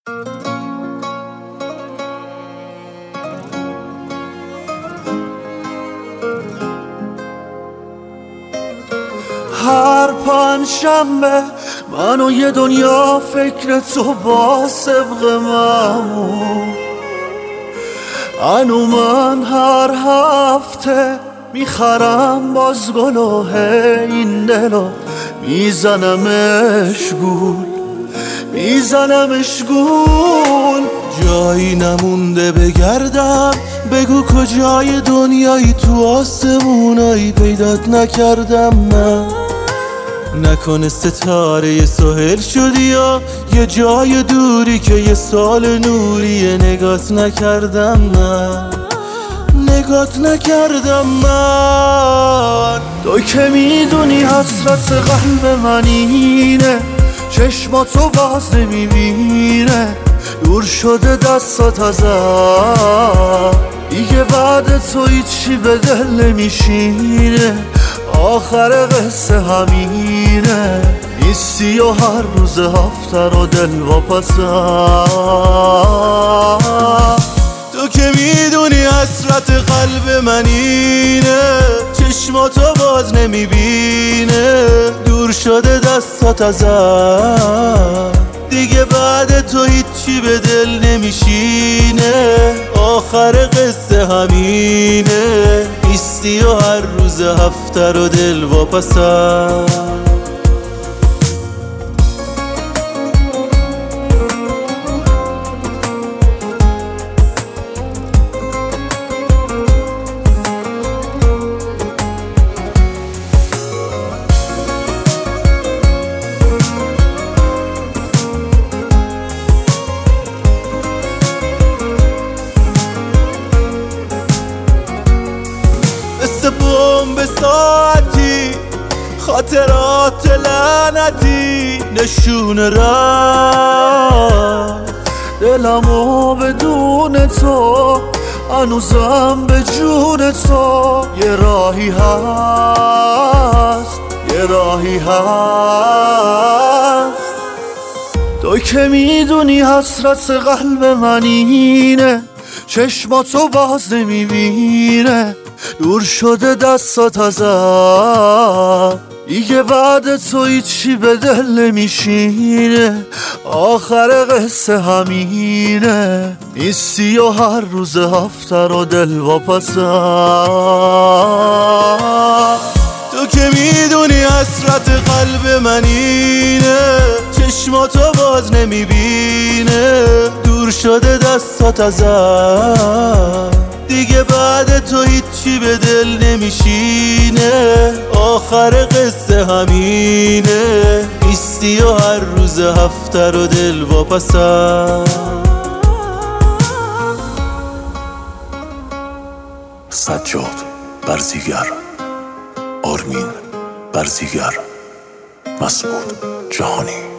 هر پنجشنبه من و یه دنیا فکر تو با سبق معمول. انو من هر هفته میخرم باز گلوه این دلو میزنمش گول. جایی نمونده بگردم، بگو کجای دنیایی، تو آسمونایی پیدات نکردم من. نکنه ستاره سهل شدی یا یه جای دوری که یه سال نوریه، نگات نکردم من. تو که میدونی حسرت قلب من اینه، چشماتو باز نمیبینه، دور شده دستات ازم، دیگه بعد تو هیچی به دل نمیشینه، آخر قصه همینه، نیستی و هر روز هفته رو دل واپسم. تو که میدونی حسرت قلب من اینه، چشماتو باز نمیبینه، دور شده دستات ازم، دیگه بعد تو هیچی به دل نمیشینه، آخر قصه همینه، نیستی و هر روز هفته رو دل واپسم. به ساعتی خاطرات لعنتی نشونه را، دلمو بدون تو هنوزم به جون تو، یه راهی هست تو که میدونی حسرت قلب من اینه، چشماتو باز نمیبینه، دور شده دستات ازم، دیگه بعد تو هیچی به دل نمیشینه، آخر قصه همینه، نیستی و هر روز هفته رو دل واپسم. تو که میدونی حسرت قلب من اینه، چشماتو باز نمیبینه، دور شده دستات ازم، دیگه بعد تو هیچی به دل نمیشینه، آخر قصه همینه، نیستی و هر روز هفته رو دل واپسم. سجاد برزیگر، آرمین برزیگر، مسعود جهانی.